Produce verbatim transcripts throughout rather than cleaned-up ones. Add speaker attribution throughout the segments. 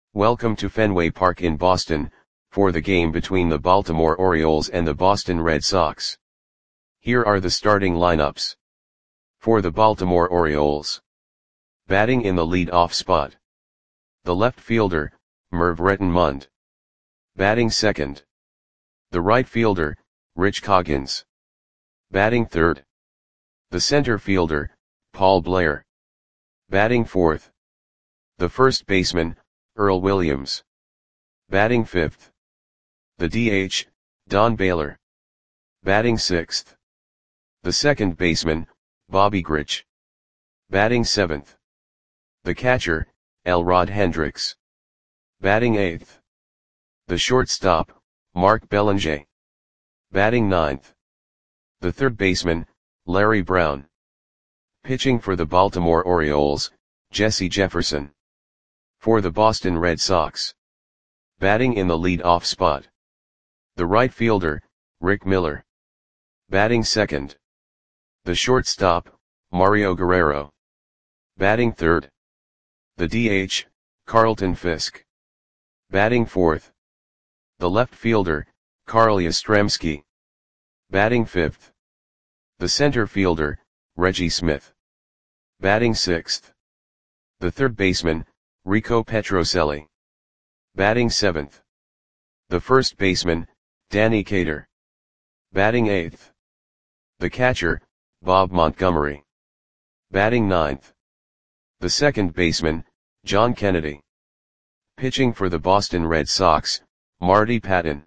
Speaker 1: Welcome to Fenway Park in Boston, for the game between the Baltimore Orioles and the Boston Red Sox. Here are the starting lineups. For the Baltimore Orioles. Batting in the lead-off spot. The left fielder, Merv Rettenmund. Batting second. The right fielder, Rich Coggins. Batting third. The center fielder, Paul Blair. Batting fourth. The first baseman, Earl Williams. Batting fifth. The D H, Don Baylor. Batting sixth. The second baseman, Bobby Grich. Batting seventh. The catcher, Elrod Hendricks. Batting eighth. The shortstop, Mark Belanger. Batting ninth. The third baseman, Larry Brown. Pitching for the Baltimore Orioles, Jesse Jefferson. For the Boston Red Sox. Batting in the lead-off spot. The right fielder, Rick Miller. Batting second. The shortstop, Mario Guerrero. Batting third. The D H, Carlton Fisk. Batting fourth. The left fielder, Carl Yastrzemski. Batting fifth. The center fielder, Reggie Smith. Batting sixth. The third baseman, Rico Petrocelli. Batting seventh. The first baseman, Danny Cater. Batting eighth. The catcher, Bob Montgomery. Batting ninth. The second baseman, John Kennedy. Pitching for the Boston Red Sox, Marty Patton.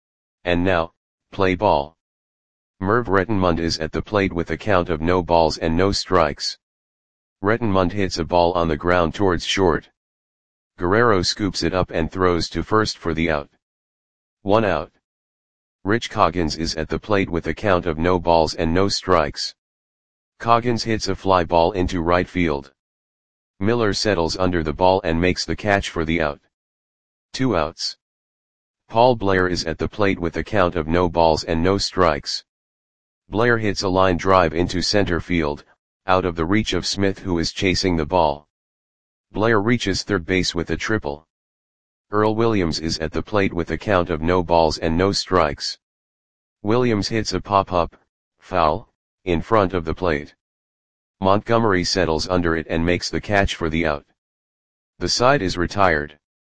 Speaker 1: And now, play ball. Merv Rettenmund is at the plate with a count of no balls and no strikes. Rettenmund hits a ball on the ground towards short. Guerrero scoops it up and throws to first for the out. One out. Rich Coggins is at the plate with a count of no balls and no strikes. Coggins hits a fly ball into right field. Miller settles under the ball and makes the catch for the out. Two outs. Paul Blair is at the plate with a count of no balls and no strikes. Blair hits a line drive into center field, out of the reach of Smith, who is chasing the ball. Blair reaches third base with a triple. Earl Williams is at the plate with a count of no balls and no strikes. Williams hits a pop-up, foul, in front of the plate. Montgomery settles under it and makes the catch for the out. The side is retired.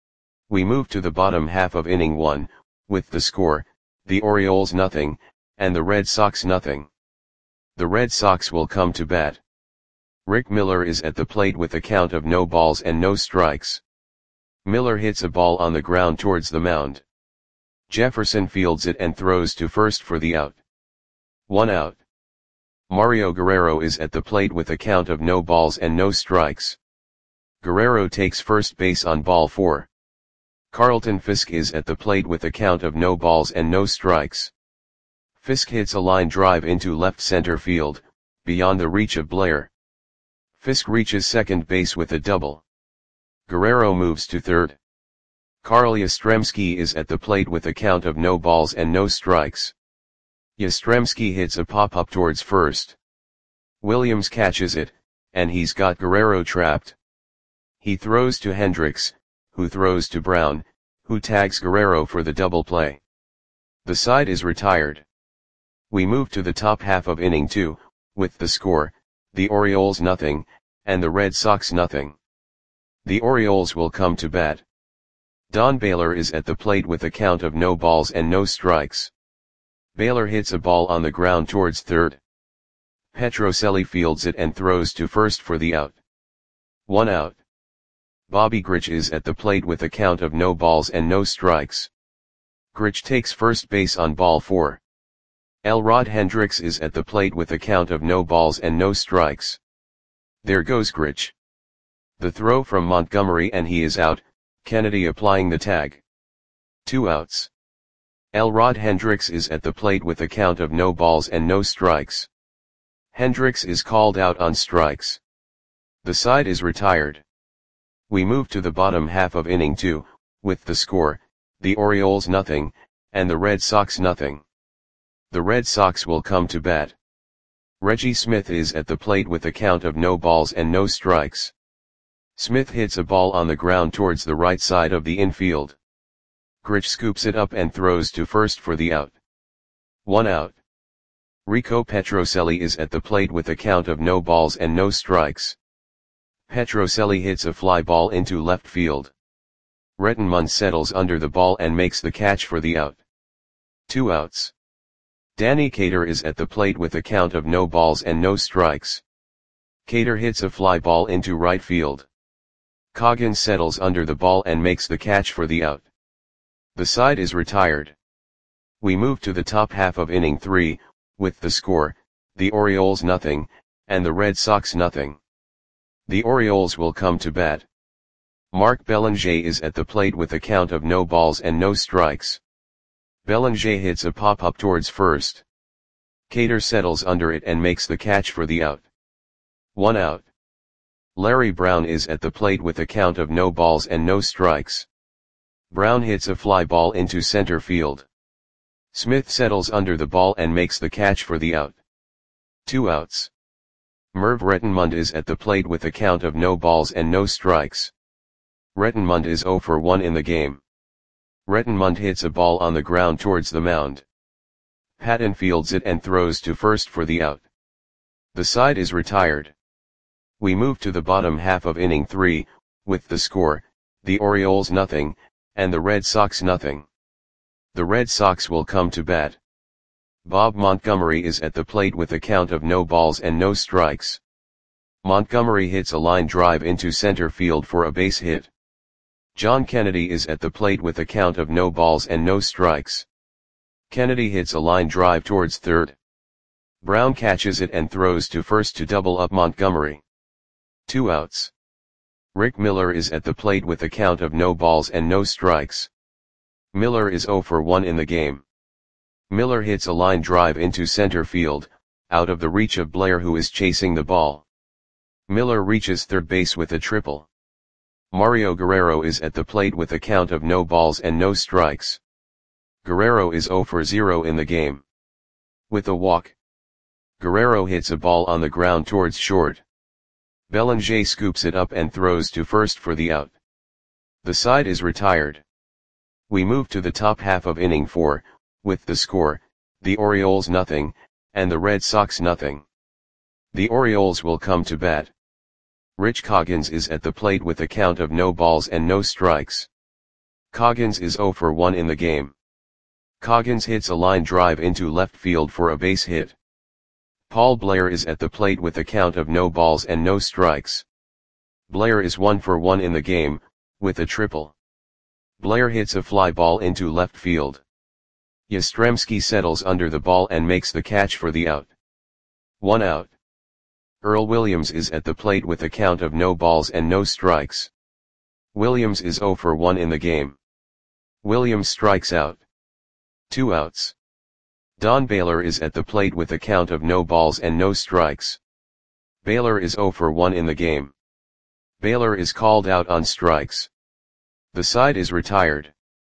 Speaker 1: We move to the bottom half of inning one, with the score, the Orioles nothing, and the Red Sox nothing. The Red Sox will come to bat. Rick Miller is at the plate with a count of no balls and no strikes. Miller hits a ball on the ground towards the mound. Jefferson fields it and throws to first for the out. One out. Mario Guerrero is at the plate with a count of no balls and no strikes. Guerrero takes first base on ball four. Carlton Fisk is at the plate with a count of no balls and no strikes. Fisk hits a line drive into left center field, beyond the reach of Blair. Fisk reaches second base with a double. Guerrero moves to third. Carl Yastrzemski is at the plate with a count of no balls and no strikes. Yastrzemski hits a pop-up towards first. Williams catches it, and he's got Guerrero trapped. He throws to Hendricks, who throws to Brown, who tags Guerrero for the double play. The side is retired. We move to the top half of inning two, with the score, the Orioles nothing, and the Red Sox nothing. The Orioles will come to bat. Don Baylor is at the plate with a count of no balls and no strikes. Baylor hits a ball on the ground towards third. Petrocelli fields it and throws to first for the out. One out. Bobby Grich is at the plate with a count of no balls and no strikes. Grich takes first base on ball four. Elrod Hendricks is at the plate with a count of no balls and no strikes. There goes Grich. The throw from Montgomery and he is out, Kennedy applying the tag. Two outs. Elrod Hendricks is at the plate with a count of no balls and no strikes. Hendricks is called out on strikes. The side is retired. We move to the bottom half of inning two, with the score, the Orioles nothing, and the Red Sox nothing. The Red Sox will come to bat. Reggie Smith is at the plate with a count of no balls and no strikes. Smith hits a ball on the ground towards the right side of the infield. Grich scoops it up and throws to first for the out. One out. Rico Petrocelli is at the plate with a count of no balls and no strikes. Petrocelli hits a fly ball into left field. Rettenmund settles under the ball and makes the catch for the out. Two outs. Danny Cater is at the plate with a count of no balls and no strikes. Cater hits a fly ball into right field. Coggins settles under the ball and makes the catch for the out. The side is retired. We move to the top half of inning three, with the score, the Orioles nothing, and the Red Sox nothing. The Orioles will come to bat. Mark Belanger is at the plate with a count of no balls and no strikes. Belanger hits a pop-up towards first. Cater settles under it and makes the catch for the out. One out. Larry Brown is at the plate with a count of no balls and no strikes. Brown hits a fly ball into center field. Smith settles under the ball and makes the catch for the out. Two outs. Merv Rettenmund is at the plate with a count of no balls and no strikes. Rettenmund is zero for one in the game. Rettenmund hits a ball on the ground towards the mound. Patton fields it and throws to first for the out. The side is retired. We move to the bottom half of inning three, with the score, the Orioles nothing, and the Red Sox nothing. The Red Sox will come to bat. Bob Montgomery is at the plate with a count of no balls and no strikes. Montgomery hits a line drive into center field for a base hit. John Kennedy is at the plate with a count of no balls and no strikes. Kennedy hits a line drive towards third. Brown catches it and throws to first to double up Montgomery. Two outs. Rick Miller is at the plate with a count of no balls and no strikes. Miller is zero for one in the game. Miller hits a line drive into center field, out of the reach of Blair who is chasing the ball. Miller reaches third base with a triple. Mario Guerrero is at the plate with a count of no balls and no strikes. Guerrero is zero for zero in the game. With a walk. Guerrero hits a ball on the ground towards short. Belanger scoops it up and throws to first for the out. The side is retired. We move to the top half of inning four, with the score, the Orioles nothing, and the Red Sox nothing. The Orioles will come to bat. Rich Coggins is at the plate with a count of no balls and no strikes. Coggins is zero for one in the game. Coggins hits a line drive into left field for a base hit. Paul Blair is at the plate with a count of no balls and no strikes. Blair is one for one in the game, with a triple. Blair hits a fly ball into left field. Yastrzemski settles under the ball and makes the catch for the out. One out. Earl Williams is at the plate with a count of no balls and no strikes. Williams is zero for one in the game. Williams strikes out. Two outs. Don Baylor is at the plate with a count of no balls and no strikes. Baylor is zero for one in the game. Baylor is called out on strikes. The side is retired.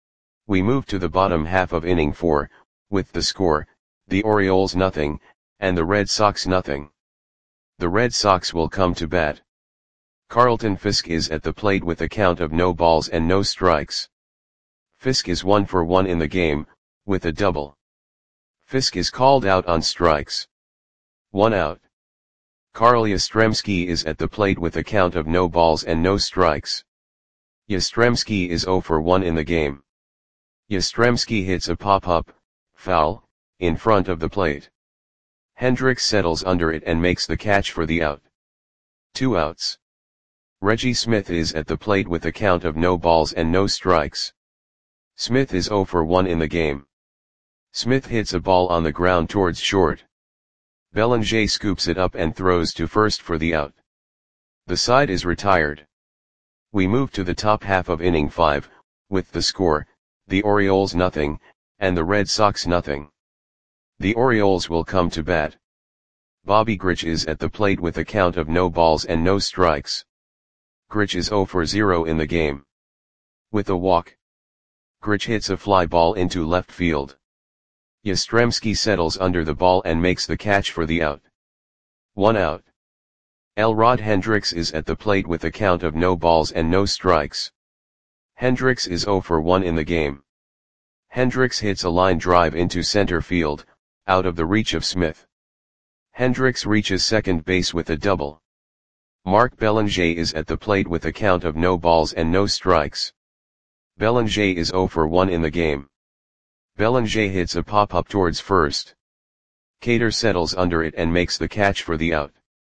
Speaker 1: We move to the bottom half of inning four, with the score, the Orioles nothing, and the Red Sox nothing. The Red Sox will come to bat. Carlton Fisk is at the plate with a count of no balls and no strikes. Fisk is one for one in the game, with a double. Fisk is called out on strikes. One out. Carl Yastrzemski is at the plate with a count of no balls and no strikes. Yastrzemski is zero for one in the game. Yastrzemski hits a pop-up, foul, in front of the plate. Hendricks settles under it and makes the catch for the out. Two outs. Reggie Smith is at the plate with a count of no balls and no strikes. Smith is zero for one in the game. Smith hits a ball on the ground towards short. Belanger scoops it up and throws to first for the out. The side is retired. We move to the top half of inning five, with the score, the Orioles nothing, and the Red Sox nothing. The Orioles will come to bat. Bobby Grich is at the plate with a count of no balls and no strikes. Grich is zero for zero in the game. With a walk. Grich hits a fly ball into left field. Yastrzemski settles under the ball and makes the catch for the out. One out. Elrod Hendricks is at the plate with a count of no balls and no strikes. Hendricks is zero for one in the game. Hendricks hits a line drive into center field, out of the reach of Smith. Hendricks reaches second base with a double. Mark Belanger is at the plate with a count of no balls and no strikes. Belanger is zero for one in the game. Belanger hits a pop-up towards first. Cater settles under it and makes the catch for the out.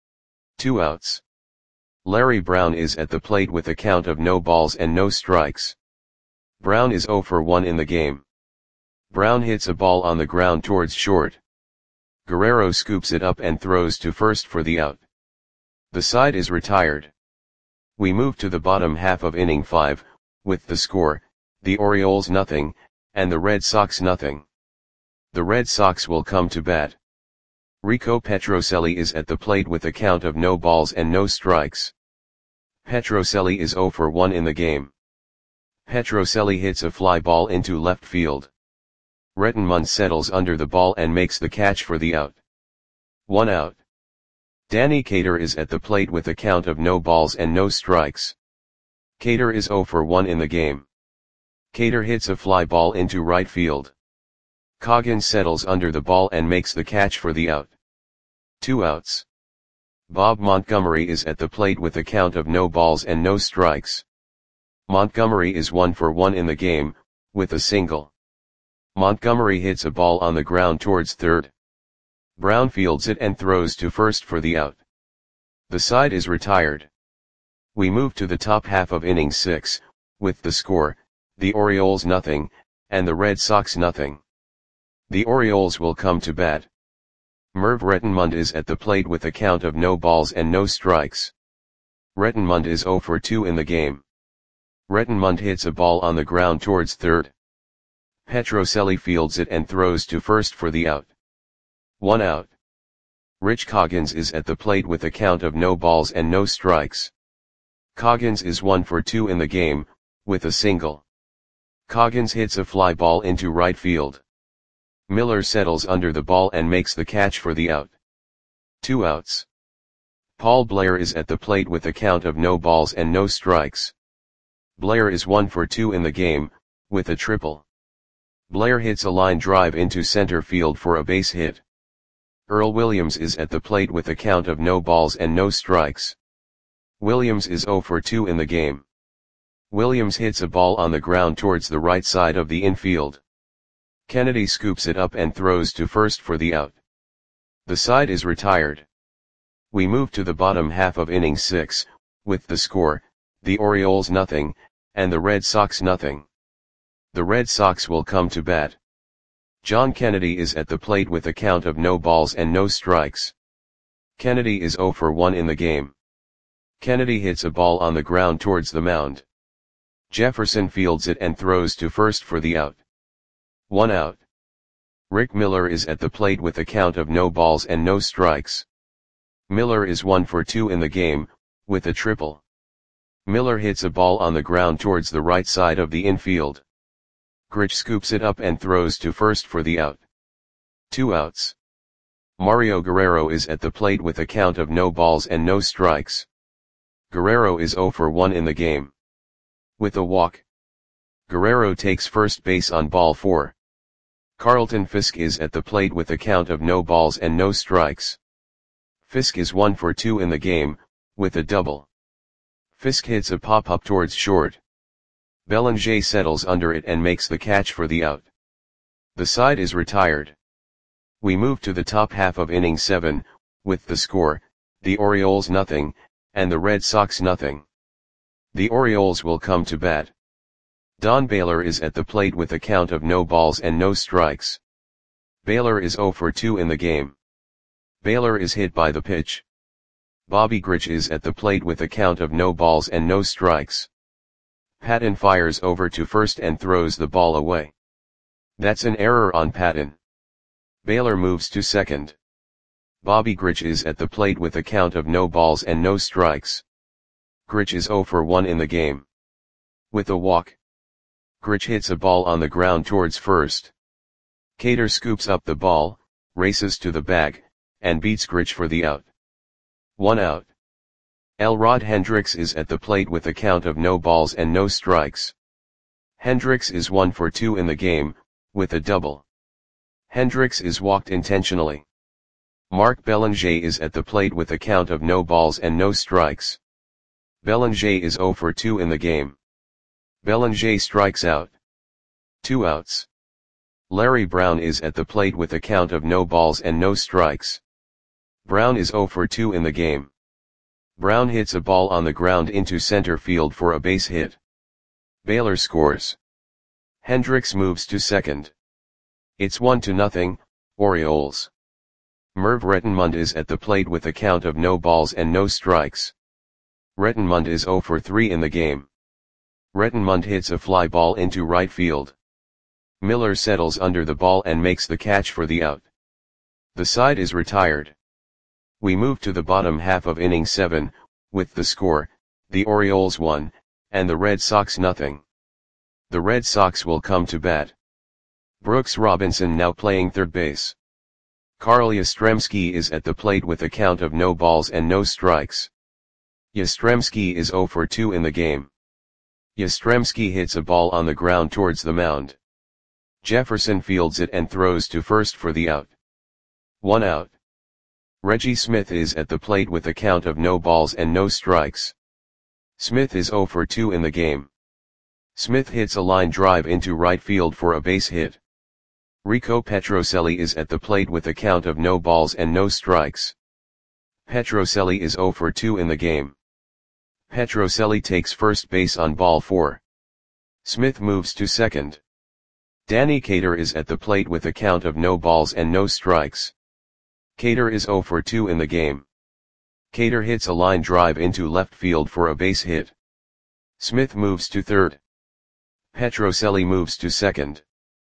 Speaker 1: Two outs. Larry Brown is at the plate with a count of no balls and no strikes. Brown is zero for one in the game. Brown hits a ball on the ground towards short. Guerrero scoops it up and throws to first for the out. The side is retired. We move to the bottom half of inning five, with the score, the Orioles nothing, and the Red Sox nothing. The Red Sox will come to bat. Rico Petrocelli is at the plate with a count of no balls and no strikes. Petrocelli is zero for one in the game. Petrocelli hits a fly ball into left field. Rettenmund settles under the ball and makes the catch for the out. One out. Danny Cater is at the plate with a count of no balls and no strikes. Cater is zero for one in the game. Cater hits a fly ball into right field. Coggins settles under the ball and makes the catch for the out. Two outs. Bob Montgomery is at the plate with a count of no balls and no strikes. Montgomery is one for one in the game, with a single. Montgomery hits a ball on the ground towards third. Brown fields it and throws to first for the out. The side is retired. We move to the top half of inning six, with the score, the Orioles nothing, and the Red Sox nothing. The Orioles will come to bat. Merv Rettenmund is at the plate with a count of no balls and no strikes. Rettenmund is zero for two in the game. Rettenmund hits a ball on the ground towards third. Petrocelli fields it and throws to first for the out. One out. Rich Coggins is at the plate with a count of no balls and no strikes. Coggins is one for two in the game, with a single. Coggins hits a fly ball into right field. Miller settles under the ball and makes the catch for the out. Two outs. Paul Blair is at the plate with a count of no balls and no strikes. Blair is one for two in the game, with a triple. Blair hits a line drive into center field for a base hit. Earl Williams is at the plate with a count of no balls and no strikes. Williams is zero for two in the game. Williams hits a ball on the ground towards the right side of the infield. Kennedy scoops it up and throws to first for the out. The side is retired. We move to the bottom half of inning six, with the score, the Orioles nothing, and the Red Sox nothing. The Red Sox will come to bat. John Kennedy is at the plate with a count of no balls and no strikes. Kennedy is zero for one in the game. Kennedy hits a ball on the ground towards the mound. Jefferson fields it and throws to first for the out. One out. Rick Miller is at the plate with a count of no balls and no strikes. Miller is one for two in the game, with a triple. Miller hits a ball on the ground towards the right side of the infield. Grich scoops it up and throws to first for the out. Two outs. Mario Guerrero is at the plate with a count of no balls and no strikes. Guerrero is zero for one in the game. With a walk. Guerrero takes first base on ball four. Carlton Fisk is at the plate with a count of no balls and no strikes. Fisk is one for two in the game, with a double. Fisk hits a pop-up towards short. Belanger settles under it and makes the catch for the out. The side is retired. We move to the top half of inning seven, with the score, the Orioles nothing, and the Red Sox nothing. The Orioles will come to bat. Don Baylor is at the plate with a count of no balls and no strikes. Baylor is zero for two in the game. Baylor is hit by the pitch. Bobby Grich is at the plate with a count of no balls and no strikes. Patton fires over to first and throws the ball away. That's an error on Patton. Baylor moves to second. Bobby Grich is at the plate with a count of no balls and no strikes. Grich is zero for one in the game. With a walk. Grich hits a ball on the ground towards first. Cater scoops up the ball, races to the bag, and beats Grich for the out. One out. Elrod Hendricks is at the plate with a count of no balls and no strikes. Hendricks is one for two in the game, with a double. Hendricks is walked intentionally. Mark Belanger is at the plate with a count of no balls and no strikes. Belanger is zero for two in the game. Belanger strikes out. Two outs. Larry Brown is at the plate with a count of no balls and no strikes. Brown is zero for two in the game. Brown hits a ball on the ground into center field for a base hit. Baylor scores. Hendricks moves to second. It's one to nothing, Orioles. Merv Rettenmund is at the plate with a count of no balls and no strikes. Rettenmund is zero for three in the game. Rettenmund hits a fly ball into right field. Miller settles under the ball and makes the catch for the out. The side is retired. We move to the bottom half of inning seven, with the score, the Orioles one, and the Red Sox nothing. The Red Sox will come to bat. Brooks Robinson now playing third base. Carl Yastrzemski is at the plate with a count of no balls and no strikes. Yastrzemski is zero for two in the game. Yastrzemski hits a ball on the ground towards the mound. Jefferson fields it and throws to first for the out. One out. Reggie Smith is at the plate with a count of no balls and no strikes. Smith is zero for two in the game. Smith hits a line drive into right field for a base hit. Rico Petrocelli is at the plate with a count of no balls and no strikes. Petrocelli is zero for two in the game. Petrocelli takes first base on ball four. Smith moves to second. Danny Cater is at the plate with a count of no balls and no strikes. Cater is zero for two in the game. Cater hits a line drive into left field for a base hit. Smith moves to third. Petrocelli moves to second.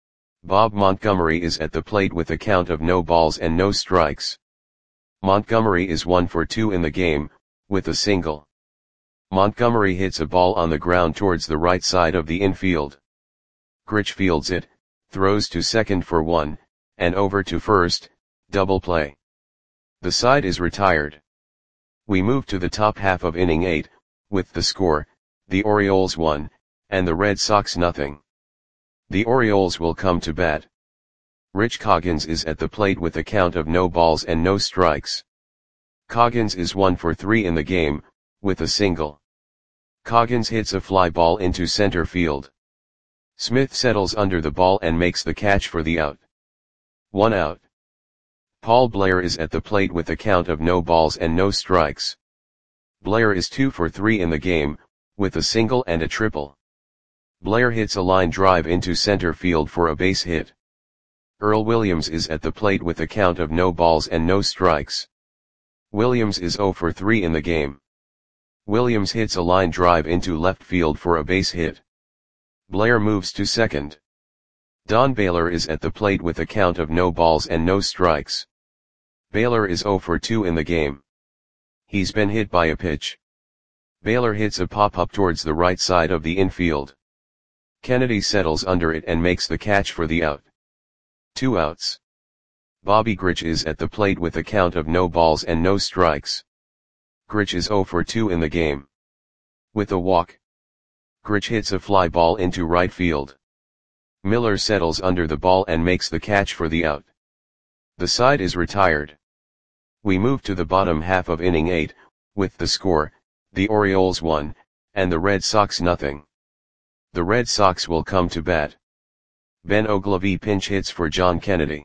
Speaker 1: Bob Montgomery is at the plate with a count of no balls and no strikes. Montgomery is one for two in the game, with a single. Montgomery hits a ball on the ground towards the right side of the infield. Grich fields it, throws to second for one, and over to first, double play. The side is retired. We move to the top half of inning eight, with the score, the Orioles one, and the Red Sox nothing. The Orioles will come to bat. Rich Coggins is at the plate with a count of no balls and no strikes. Coggins is one for three in the game, with a single. Coggins hits a fly ball into center field. Smith settles under the ball and makes the catch for the out. One out. Paul Blair is at the plate with a count of no balls and no strikes. Blair is two for three in the game, with a single and a triple. Blair hits a line drive into center field for a base hit. Earl Williams is at the plate with a count of no balls and no strikes. Williams is zero for three in the game. Williams hits a line drive into left field for a base hit. Blair moves to second. Don Baylor is at the plate with a count of no balls and no strikes. Baylor is zero for two in the game. He's been hit by a pitch. Baylor hits a pop-up towards the right side of the infield. Kennedy settles under it and makes the catch for the out. Two outs. Bobby Grich is at the plate with a count of no balls and no strikes. Grich is zero for two in the game. With a walk. Grich hits a fly ball into right field. Miller settles under the ball and makes the catch for the out. The side is retired. We move to the bottom half of inning eight, with the score, the Orioles one, and the Red Sox nothing. The Red Sox will come to bat. Ben Oglivie pinch hits for John Kennedy.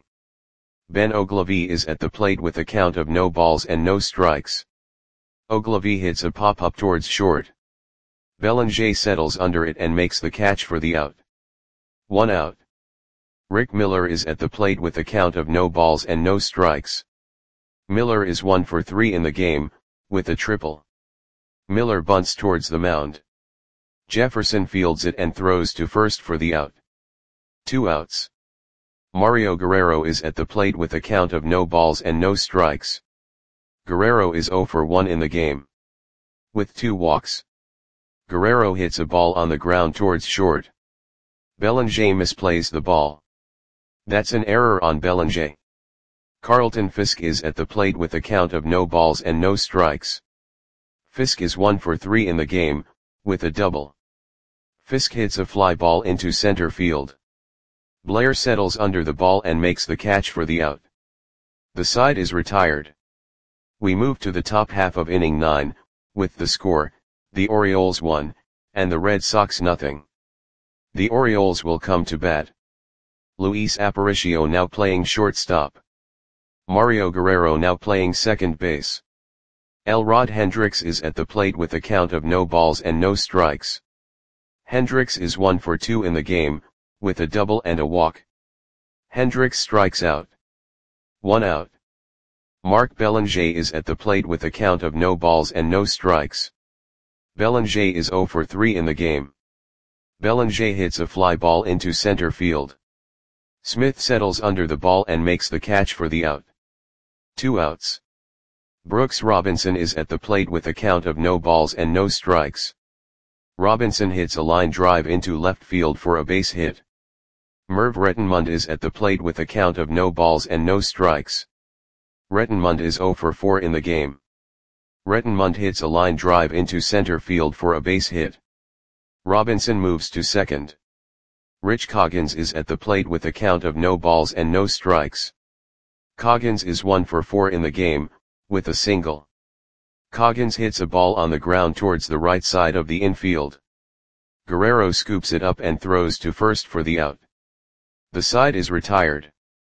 Speaker 1: Ben Oglivie is at the plate with a count of no balls and no strikes. Oglivie hits a pop-up towards short. Belanger settles under it and makes the catch for the out. One out. Rick Miller is at the plate with a count of no balls and no strikes. Miller is one for three in the game, with a triple. Miller bunts towards the mound. Jefferson fields it and throws to first for the out. Two outs. Mario Guerrero is at the plate with a count of no balls and no strikes. Guerrero is zero for one in the game. With two walks. Guerrero hits a ball on the ground towards short. Belanger misplays the ball. That's an error on Belanger. Carlton Fisk is at the plate with a count of no balls and no strikes. Fisk is one for three in the game, with a double. Fisk hits a fly ball into center field. Blair settles under the ball and makes the catch for the out. The side is retired. We move to the top half of inning nine, with the score, the Orioles one, and the Red Sox nothing. The Orioles will come to bat. Luis Aparicio now playing shortstop. Mario Guerrero now playing second base. Elrod Hendricks is at the plate with a count of no balls and no strikes. Hendricks is one for two in the game, with a double and a walk. Hendricks strikes out. One out. Mark Belanger is at the plate with a count of no balls and no strikes. Belanger is zero for three in the game. Belanger hits a fly ball into center field. Smith settles under the ball and makes the catch for the out. Two outs. Brooks Robinson is at the plate with a count of no balls and no strikes. Robinson hits a line drive into left field for a base hit. Merv Rettenmund is at the plate with a count of no balls and no strikes. Rettenmund is zero for four in the game. Rettenmund hits a line drive into center field for a base hit. Robinson moves to second. Rich Coggins is at the plate with a count of no balls and no strikes. Coggins is one for four in the game, with a single. Coggins hits a ball on the ground towards the right side of the infield. Guerrero scoops it up and throws to first for the out. The side is retired.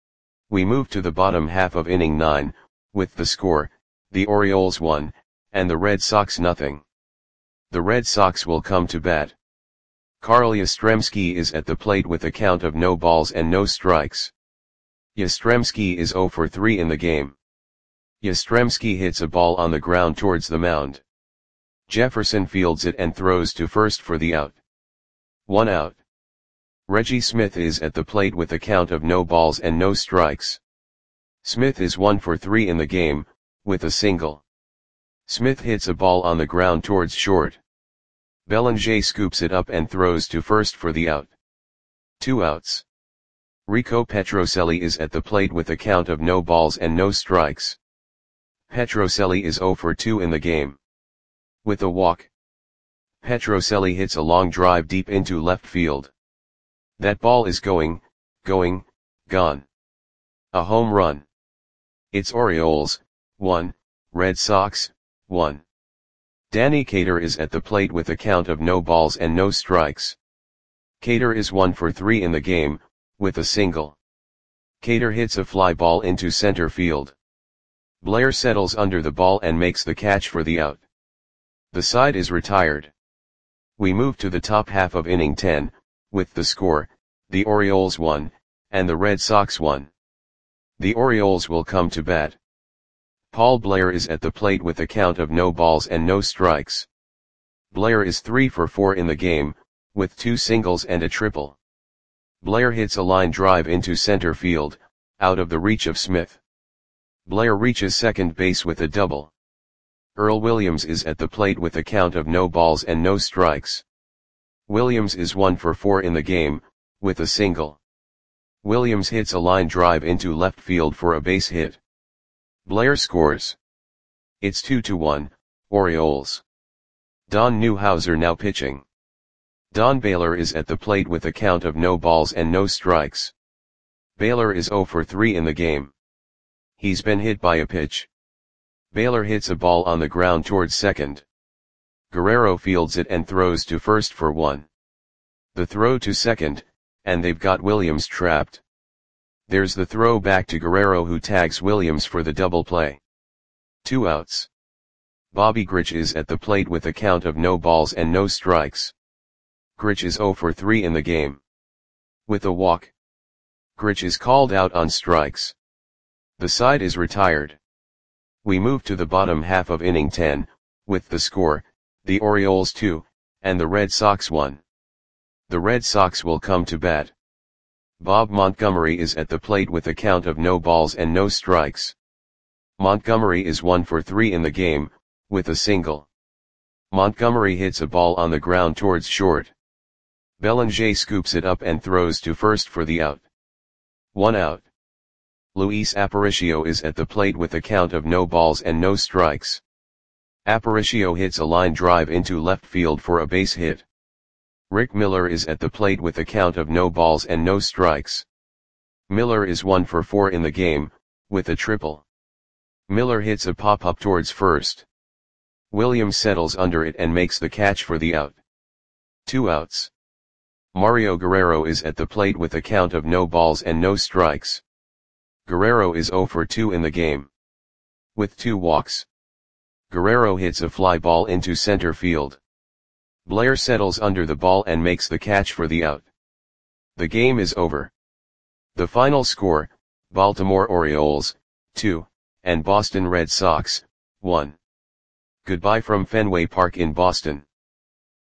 Speaker 1: We move to the bottom half of inning nine, with the score, the Orioles one, and the Red Sox nothing. The Red Sox will come to bat. Carl Yastrzemski is at the plate with a count of no balls and no strikes. Yastrzemski is zero for three in the game. Yastrzemski hits a ball on the ground towards the mound. Jefferson fields it and throws to first for the out. One out. Reggie Smith is at the plate with a count of no balls and no strikes. Smith is one for three in the game, with a single. Smith hits a ball on the ground towards short. Belanger scoops it up and throws to first for the out. Two outs. Rico Petrocelli is at the plate with a count of no balls and no strikes. Petrocelli is zero for two in the game. With a walk. Petrocelli hits a long drive deep into left field. That ball is going, going, gone. A home run. It's Orioles, one, Red Sox, one. Danny Cater is at the plate with a count of no balls and no strikes. Cater is one for three in the game, with a single. Cater hits a fly ball into center field. Blair settles under the ball and makes the catch for the out. The side is retired. We move to the top half of inning ten, with the score, the Orioles one, and the Red Sox one. The Orioles will come to bat. Paul Blair is at the plate with a count of no balls and no strikes. Blair is three for four in the game, with two singles and a triple. Blair hits a line drive into center field, out of the reach of Smith. Blair reaches second base with a double. Earl Williams is at the plate with a count of no balls and no strikes. Williams is one for four in the game, with a single. Williams hits a line drive into left field for a base hit. Blair scores. It's two to one, Orioles. Don Newhouser now pitching. Don Baylor is at the plate with a count of no balls and no strikes. Baylor is zero for three in the game. He's been hit by a pitch. Baylor hits a ball on the ground towards second. Guerrero fields it and throws to first for one. The throw to second, and they've got Williams trapped. There's the throw back to Guerrero who tags Williams for the double play. Two outs. Bobby Grich is at the plate with a count of no balls and no strikes. Grich is zero for three in the game. With a walk. Grich is called out on strikes. The side is retired. We move to the bottom half of inning ten, with the score, the Orioles two, and the Red Sox one. The Red Sox will come to bat. Bob Montgomery is at the plate with a count of no balls and no strikes. Montgomery is one for three in the game, with a single. Montgomery hits a ball on the ground towards short. Belanger scoops it up and throws to first for the out. One out. Luis Aparicio is at the plate with a count of no balls and no strikes. Aparicio hits a line drive into left field for a base hit. Rick Miller is at the plate with a count of no balls and no strikes. Miller is one for four in the game, with a triple. Miller hits a pop-up towards first. Williams settles under it and makes the catch for the out. Two outs. Mario Guerrero is at the plate with a count of no balls and no strikes. Guerrero is zero for two in the game, with two walks. Guerrero hits a fly ball into center field. Blair settles under the ball and makes the catch for the out. The game is over. The final score, Baltimore Orioles, two, and Boston Red Sox, one. Goodbye from Fenway Park in Boston.